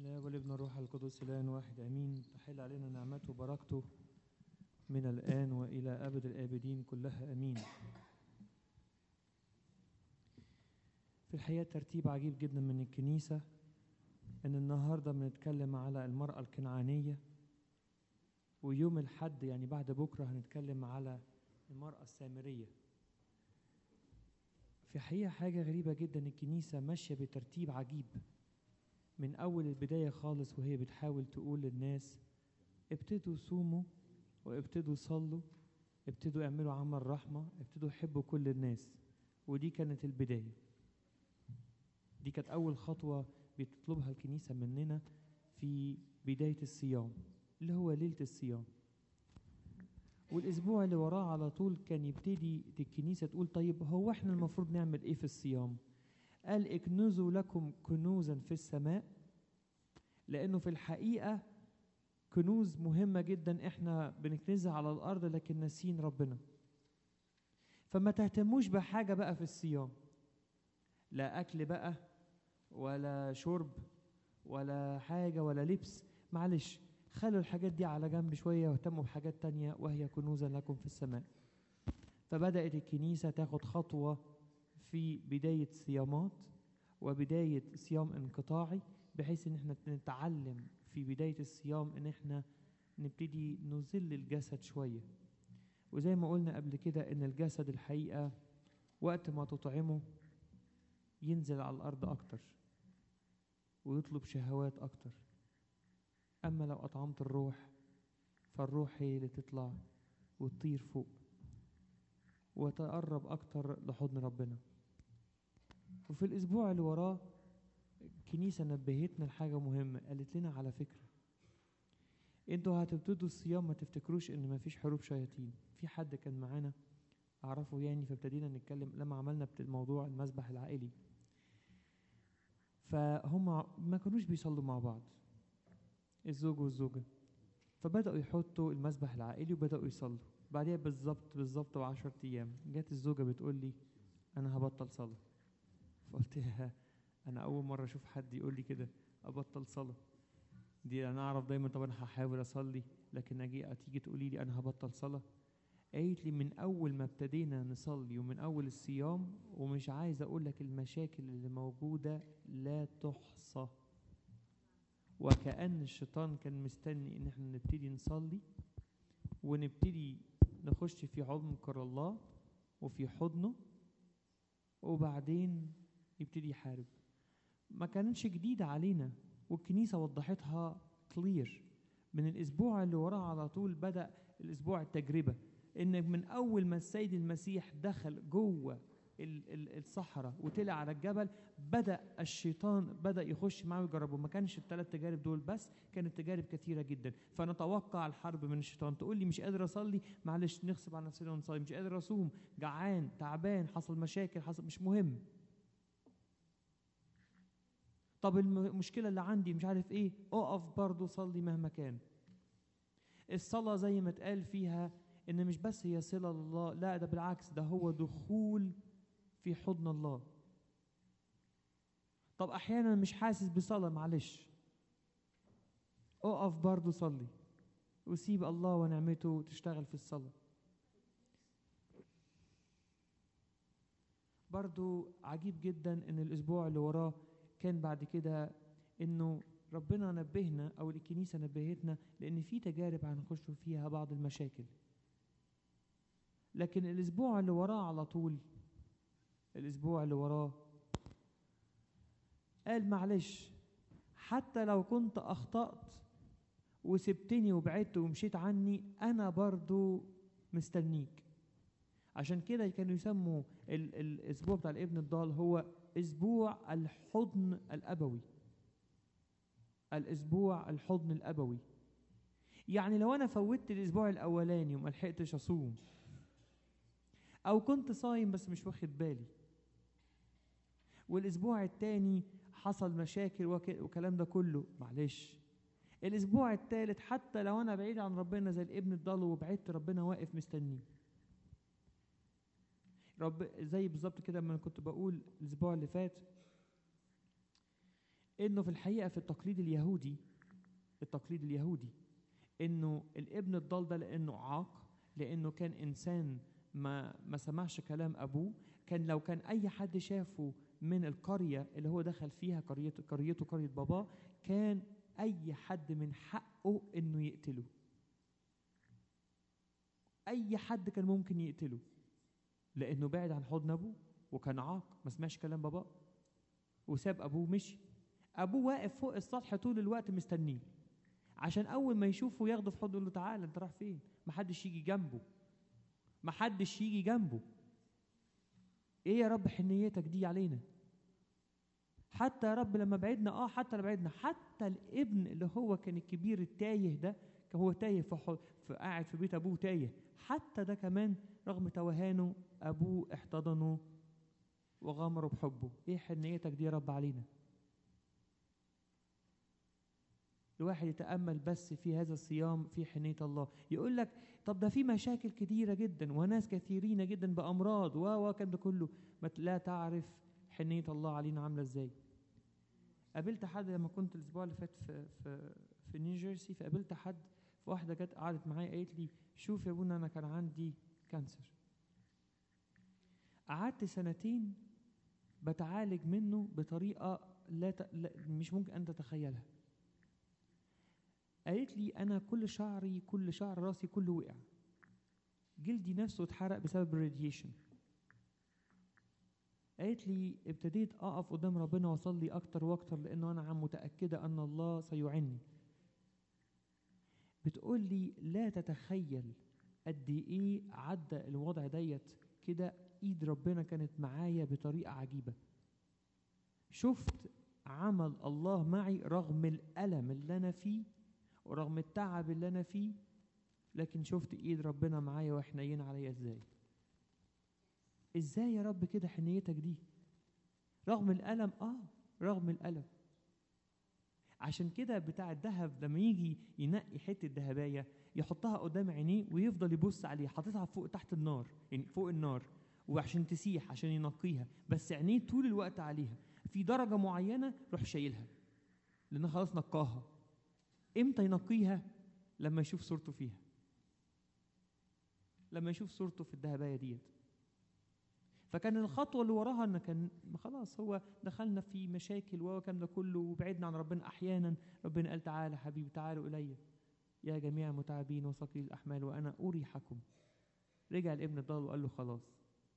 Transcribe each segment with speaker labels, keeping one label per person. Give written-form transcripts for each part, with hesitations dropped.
Speaker 1: بسم الله والابن الروح القدس الآن واحد أمين. تحل علينا نعمته وبركته من الآن وإلى أبد الآبدين كلها أمين. في الحقيقة ترتيب عجيب جدا من الكنيسة إن النهاردة بنتكلم على المرأة الكنعانية، ويوم الحد يعني بعد بكرة هنتكلم على المرأة السامرية. في الحقيقة حاجة غريبة جدا، الكنيسة ماشية بترتيب عجيب من أول البداية خالص، وهي بتحاول تقول للناس ابتدوا صوموا وابتدوا صلوا، ابتدوا اعملوا عمل رحمة، ابتدوا حبوا كل الناس. ودي كانت البداية، دي كانت أول خطوة بتطلبها الكنيسة مننا في بداية الصيام اللي هو ليلة الصيام. والأسبوع اللي وراه على طول كان يبتدي الكنيسة تقول طيب هو احنا المفروض نعمل ايه في الصيام؟ قال اكنزوا لكم كنوزا في السماء، لأنه في الحقيقة كنوز مهمة جدا احنا بنكنزها على الأرض لكن ناسين ربنا. فما تهتموش بحاجة بقى في الصيام، لا أكل بقى ولا شرب ولا حاجة ولا لبس، معلش خلوا الحاجات دي على جنب شوية واهتموا بحاجات تانية وهي كنوزا لكم في السماء. فبدأت الكنيسة تاخد خطوة في بداية صيامات وبداية صيام انقطاعي، بحيث ان احنا نتعلم في بداية الصيام ان احنا نبتدي نذل الجسد شوية. وزي ما قلنا قبل كده ان الجسد الحقيقة وقت ما تطعمه ينزل على الارض اكتر ويطلب شهوات اكتر، اما لو اطعمت الروح فالروح هي اللي تطلع وتطير فوق وتقرب اكتر لحضن ربنا. وفي الاسبوع اللي وراه الكنيسة نبهتنا لحاجة مهمة، قالت لنا على فكرة انتوا هتبتدوا الصيام ما تفتكروش ان مفيش حروب شياطين. في حد كان معانا اعرفه يعني، فابتدينا نتكلم لما عملنا الموضوع المسبح العائلي، فهم ما كانوش بيصلوا مع بعض الزوج والزوجة، فبدأوا يحطوا المسبح العائلي وبدأوا يصلوا. بعدها بالظبط ب10 ايام جت الزوجة بتقول لي انا هبطل صلاة. فقلت لها انا اول مرة اشوف حد يقول لي كده ابطل صلاة. دي انا اعرف دايما طبعا هحاول اصلي، لكن تيجي تقولي لي انا هبطل صلاة. قالت لي من اول ما ابتدينا نصلي ومن اول الصيام، ومش عايز اقول لك المشاكل اللي موجودة لا تحصى، وكأن الشيطان كان مستني ان احنا نبتدي نصلي ونبتدي نخش في عمق الله وفي حضنه وبعدين يبتدي يحارب. ما كانتش جديدة علينا، والكنيسة وضحتها كلير. من الأسبوع اللي وراه على طول بدأ الأسبوع التجربة، إن من أول ما السيد المسيح دخل جوه الصحراء وطلع على الجبل بدأ الشيطان بدأ يخش معه ويجربه. ما كانش ال3 تجارب دول بس، كانت تجارب كثيرة جدا. فنتوقع الحرب من الشيطان. تقول لي مش قادر أصلي، معلش نغصب على نفسنا ونصلي. مش قادر أصوم، جعان تعبان حصل مشاكل حصل، مش مهم. طب المشكلة اللي عندي مش عارف ايه، اقف برضو صلي مهما كان. الصلاة زي ما اتقال فيها ان مش بس هي صلة لله، لا ده بالعكس، ده هو دخول في حضن الله. طب احيانا مش حاسس بصلاة، معلش اقف برضو صلي وسيب الله ونعمته تشتغل في الصلاة. برضو عجيب جدا ان الاسبوع اللي وراه كان بعد كده انه ربنا نبهنا او الكنيسة نبهتنا لان في تجارب هنخش فيها بعض المشاكل. لكن الاسبوع اللي وراه على طول، الاسبوع اللي وراه قال معلش حتى لو كنت اخطأت وسبتني وبعدت ومشيت عني انا برضو مستنيك. عشان كده كانوا يسموا الاسبوع بتاع الابن الضال هو اسبوع الحضن الابوي. الاسبوع الحضن الابوي، يعني لو انا فوتت الاسبوع الاولاني وما لحقتش اصوم، او كنت صايم بس مش واخد بالي، والاسبوع الثاني حصل مشاكل وكلام ده كله، معلش الاسبوع الثالث حتى لو انا بعيد عن ربنا زي الابن الضال وبعدت، ربنا واقف مستني. زي بالظبط كده ما كنت بقول الاسبوع اللي فات انه في الحقيقه في التقليد اليهودي انه الابن الضال ده لانه عاق، لانه كان انسان ما سمعش كلام ابوه، كان لو كان اي حد شافه من القريه اللي هو دخل فيها، قريه باباه، كان اي حد من حقه انه يقتله. اي حد كان ممكن يقتله لانه بعد عن حضن ابوه وكان عاق، ما سمعش كلام باباه وساب ابوه مشي. ابوه واقف فوق السطح طول الوقت مستنيه عشان اول ما يشوفه ياخده في حضنه يقول له تعالى انت رايح فين؟ محدش يجي جنبه. ايه يا رب حنيتك دي علينا؟ حتى يا رب لما بعدنا حتى الابن اللي هو كان الكبير التايه ده، كان هو تايه في قاعد في بيت ابوه تايه، حتى ده كمان رغم توهانه ابوه احتضنه وغمره بحبه. ايه حنيتك دي يا رب علينا؟ الواحد يتأمل بس في هذا الصيام في حنية الله. يقول لك طب ده في مشاكل كتيرة جدا وناس كثيرين جدا بأمراض وكان ده كله، ما لا تعرف حنية الله علينا عاملة ازاي. قابلت حد لما كنت الأسبوع اللي فات في نيوجيرسي، فقابلت حد، في واحدة جت قعدت معايا قالت لي شوف يا ابونا أنا كان عندي كانسر، قعدت 2 بتعالج منه بطريقة لا مش ممكن أن تتخيلها. قالت لي أنا كل شعر راسي كله وقع، جلدي نفسه اتحرق بسبب الراديشن. قالت لي ابتديت أقف قدام ربنا وأصلي أكتر وأكتر لأنه أنا متأكدة أن الله سيعني. بتقول لي لا تتخيل قد إيه عدى الوضع ديت كده، إيد ربنا كانت معايا بطريقة عجيبة. شفت عمل الله معي رغم الألم اللي أنا فيه ورغم التعب اللي أنا فيه، لكن شفت إيد ربنا معايا وحنين عليا إزاي يا رب كده حنيتك دي رغم الألم؟ رغم الألم. عشان كده بتاع الذهب لما يجي ينقي حتة ذهباية يحطها قدام عينيه ويفضل يبص عليها، حاططها فوق تحت النار، يعني فوق النار، وعشان تسيح عشان ينقيها، بس عينيه طول الوقت عليها. في درجة معينة روح شايلها لأنه خلاص نقاها. امتى ينقيها؟ لما يشوف صورته فيها، لما يشوف صورته في الذهباية ديت. فكان الخطوة اللي وراها ان كان خلاص هو دخلنا في مشاكل وكان ده كله وبعدنا عن ربنا. احيانا ربنا قال تعالى حبيبي تعالوا الي يا جميع المتعبين وثقيل الاحمال وانا اريحكم. رجع الابن الضال وقال له خلاص.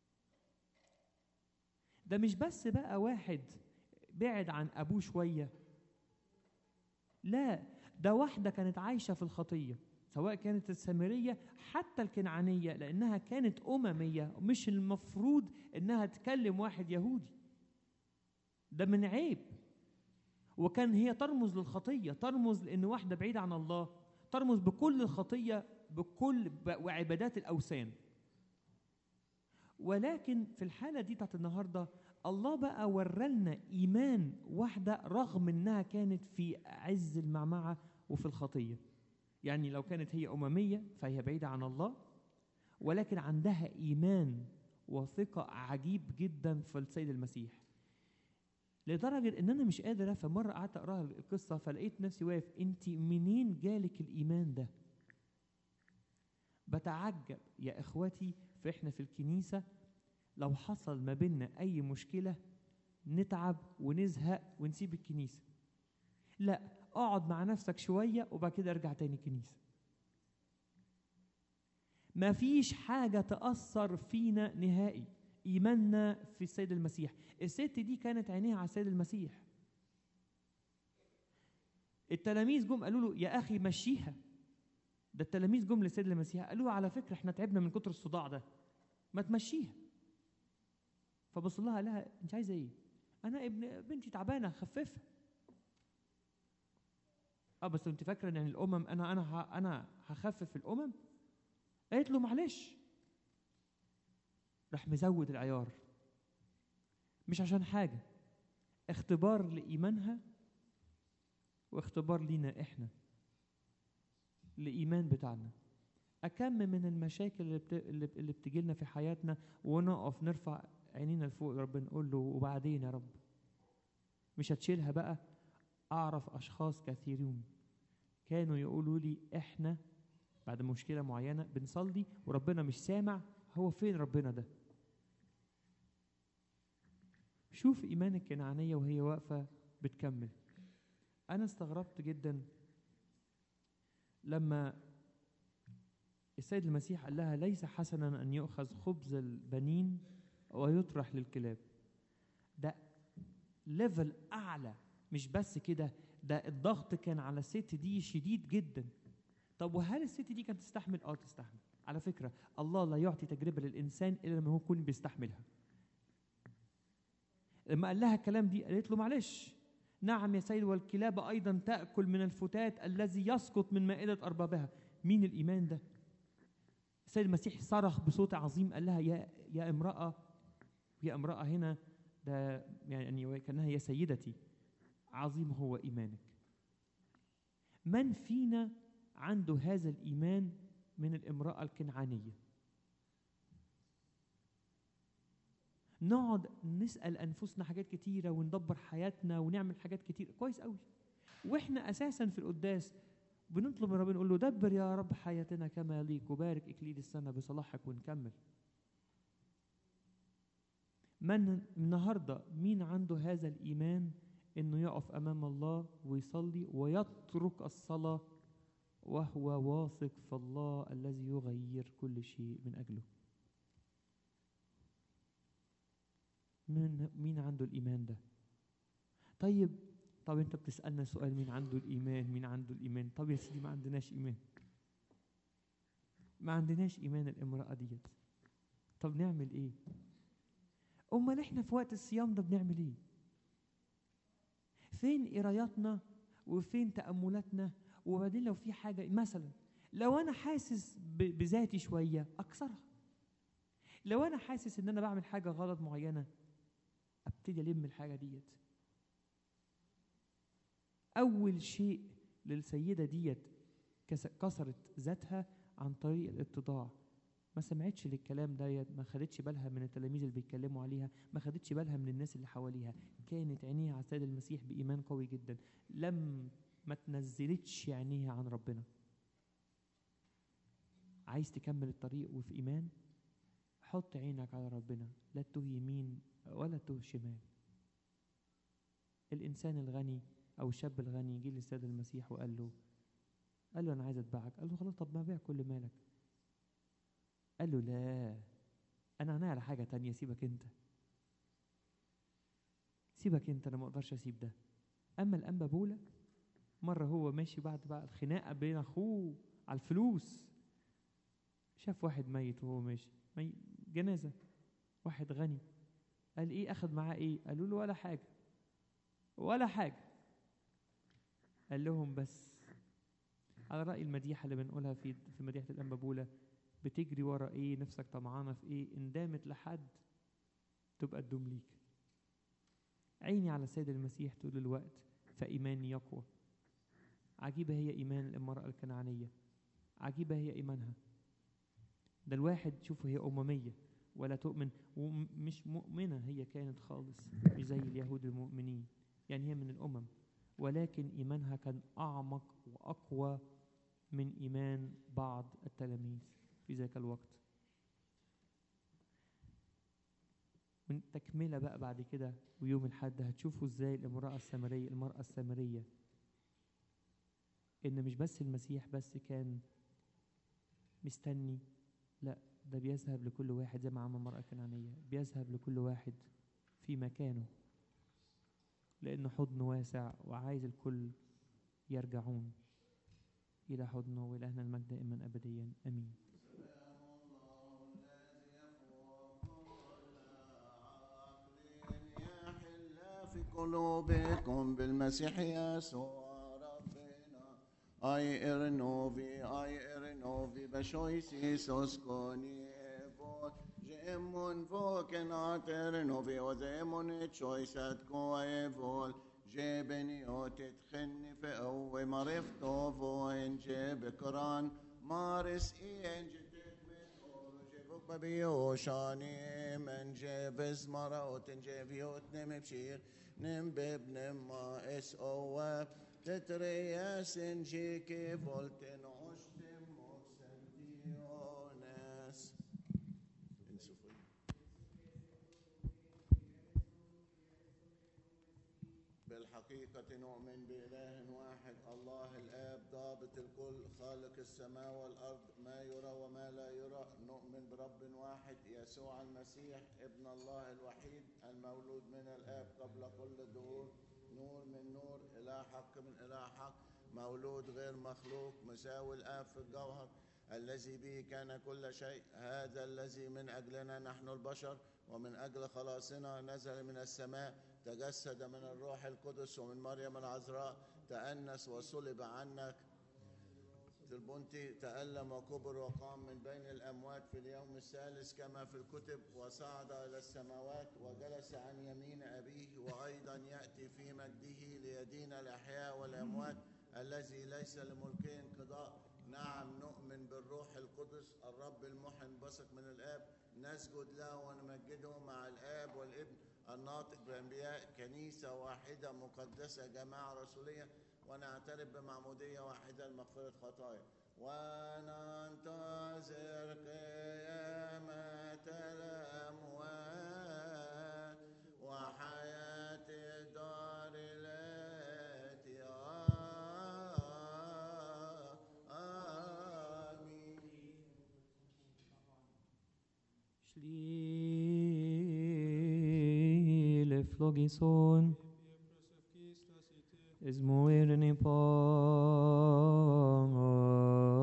Speaker 1: ده مش بس بقى واحد بعد عن ابوه شوية، لا ده واحدة كانت عايشة في الخطية، سواء كانت السامرية حتى الكنعانية، لأنها كانت أممية مش المفروض إنها تكلم واحد يهودي، ده من عيب. وكان هي ترمز للخطية، ترمز لأن واحدة بعيدة عن الله، ترمز بكل الخطية بكل وعبادات الأوثان. ولكن في الحالة دي بتاعت النهاردة الله بقى ورلنا إيمان واحدة رغم إنها كانت في عز المعمعة وفي الخطية. يعني لو كانت هي أممية فهي بعيدة عن الله، ولكن عندها إيمان وثقة عجيب جدا في السيد المسيح، لدرجة إن أنا مش قادر أفهم. مرة قعدت أقرأ القصة فلقيت نفسي واقف، أنت منين جالك الإيمان ده؟ بتعجب يا إخوتي. فإحنا في الكنيسة لو حصل ما بيننا أي مشكلة نتعب ونزهق ونسيب الكنيسة، لا اقعد مع نفسك شوية وبعد كده ارجع تاني كنيسة. ما فيش حاجة تأثر فينا نهائي إيماننا في السيد المسيح. الست دي كانت عينيها على السيد المسيح. التلاميذ جم قالوا له يا أخي مشيها. ده التلاميذ جم للسيد المسيح قالوا له على فكرة احنا تعبنا من كتر الصداع ده، ما تمشيها. فبص لها قال لها انت عايزة ايه؟ انا بنتي تعبانة خففها. بس انت فاكره ان الامم انا هخفف الامم؟ قالت له معلش. راح مزود العيار، مش عشان حاجه، اختبار لايمانها واختبار لينا احنا الايمان بتاعنا. اكم من المشاكل اللي بتجي لنا في حياتنا ونقف نرفع عينينا لفوق ربنا نقول له وبعدين يا رب مش هتشيلها بقى؟ أعرف أشخاص كثيرون كانوا يقولوا لي إحنا بعد مشكلة معينة بنصلي وربنا مش سامع، هو فين ربنا ده؟ شوف إيمان الكنعانية وهي واقفة بتكمل. أنا استغربت جدا لما السيد المسيح قال لها ليس حسنا أن يؤخذ خبز البنين ويطرح للكلاب. ده ليفل أعلى، مش بس كده، ده الضغط كان على الست دي شديد جدا. طب وهل الست دي كانت تستحمل؟ تستحمل. على فكرة الله لا يعطي تجربة للإنسان إلا لما هو يكون بيستحملها. لما قال لها الكلام دي قالت له معلش، نعم يا سيد، والكلاب أيضا تأكل من الفتات الذي يسقط من مائدة أربابها. مين الإيمان ده؟ السيد المسيح صرخ بصوت عظيم قال لها يا امرأة، يا امرأة هنا ده يعني كأنها يا سيدتي، عظيم هو إيمانك. من فينا عنده هذا الإيمان من الامرأة الكنعانية؟ نقعد نسأل أنفسنا حاجات كتيرة وندبر حياتنا ونعمل حاجات كتير كويس قوي، وإحنا أساسا في القداس بنطلب من ربنا نقول له دبر يا رب حياتنا كما يليق وبارك إكليل السنة بصلاحك ونكمل. من النهاردة مين عنده هذا الإيمان إنه يقف أمام الله ويصلي ويترك الصلاة وهو واثق في الله الذي يغير كل شيء من أجله؟ مين عنده الإيمان ده؟ طب أنت بتسألنا سؤال مين عنده الإيمان، مين عنده الإيمان؟ طب يا سيدي ما عندناش إيمان، ما عندناش إيمان الامرأة ديت. طب نعمل إيه؟ أمال إحنا في وقت الصيام ده بنعمل إيه؟ فين قراياتنا وفين تأملاتنا؟ وبعدين لو في حاجة مثلا، لو أنا حاسس بذاتي شوية أكسرها، لو أنا حاسس إن أنا بعمل حاجة غلط معينة أبتدي ألم الحاجة ديت. أول شيء للسيدة ديت كسرت ذاتها عن طريق الاتضاع. ما سمعتش للكلام ديت، ما خدتش بالها من التلاميذ اللي بيتكلموا عليها، ما خدتش بالها من الناس اللي حواليها. كانت عينيها على السيد المسيح بإيمان قوي جدا، ما تنزلتش عينيها عن ربنا. عايز تكمل الطريق وفي إيمان؟ حط عينك على ربنا، لا تتوه يمين ولا تتوه شمال. الإنسان الغني أو الشاب الغني جه للسيد المسيح وقال له أنا عايز أتبعك. قال له خلاص، طب ما بيع كل مالك. قال له لا، أنا على حاجة تانية، سيبك أنت، أنا ما أقدرش أسيب ده. أما الأنبا بولا مرة هو ماشي بعد بقى الخناقة بين أخوه على الفلوس، شاف واحد ميت وهو ماشي جنازة، واحد غني. قال إيه أخذ معاه إيه؟ قالوا له ولا حاجة ولا حاجة. قال لهم بس على رأي المديحة اللي بنقولها في مديحة الأنبا بولا، بتجري ورا إيه؟ نفسك طمعانة في إيه؟ إن دامت لحد تبقى تدوم ليك. عيني على السيد المسيح طول الوقت فإيماني يقوى. عجيبة هي إيمان المرأة الكنعانية، عجيبة هي إيمانها. ده الواحد شوفوا هي أممية ولا تؤمن ومش مؤمنة، هي كانت خالص مش زي اليهود المؤمنين، يعني هي من الأمم، ولكن إيمانها كان أعمق وأقوى من إيمان بعض التلاميذ في ذاك الوقت. من تكملة بقى بعد كده ويوم الحد هتشوفوا ازاي المرأة السامرية إن مش بس المسيح بس كان مستني، لا ده بيذهب لكل واحد زي ما عمل المرأة الكنعانية، بيذهب لكل واحد في مكانه، لأنه حضنه واسع وعايز الكل يرجعون إلى حضنه. وإلهنا المجد دائما أبديا آمين.
Speaker 2: في قلوبكم بالمسيح يسوع ربنا. أي إرنوفي بشويسي سوسكوني إيفول جيمون فوكن أترنوفي وزيمون تشويسات كو إيفول جيبني وتتخني في أوي مرفتو فوين جيب كران مارس إين جتت متقول جيب فوق بيوشاني من جيفز مرة وتنجيفيوت نم بشير نم ببنم ما اس او تترياس نجيكي فولتن عشتم موكسنتيونس بالحقيقة نؤمن بإله واحد الله الآب ضابط الكل خالق السماء والأرض ما يرى وما لا يرى نؤمن برب واحد يسوع المسيح ابن الله الوحيد المولود من الآب قبل كل الدهور نور من نور إله حق من إله حق مولود غير مخلوق مساوي الآب في الجوهر الذي به كان كل شيء هذا الذي من أجلنا نحن البشر ومن أجل خلاصنا نزل من السماء تجسد من الروح القدس ومن مريم العذراء تأنس وصلب عنك البنطي تألم وكبر وقام من بين الأموات في اليوم الثالث كما في الكتب وصعد إلى السماوات وجلس عن يمين أبيه وأيضا يأتي في مجده ليدين الأحياء والأموات الذي ليس لملكه انقضاء نعم نؤمن بالروح القدس الرب المحن بثق من الآب نسجد له ونمجده مع الآب والابن الناطق بأنبياء كنيسة واحدة مقدسة جماعة رسولية ونعترف بمعمودية واحدة لمغفرة خطايا وننتظر قيامة الأموات وحياة الدار التي آمين.
Speaker 1: Schliele Flogison is moerne pong